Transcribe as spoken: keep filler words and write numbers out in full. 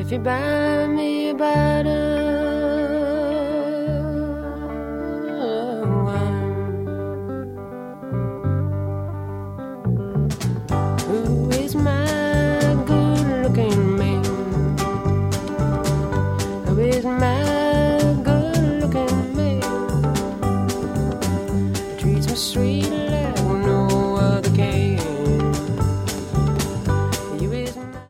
if you buy me a bottle of wine. Who is my good-looking man? Who is my good-looking man? Treats me sweet.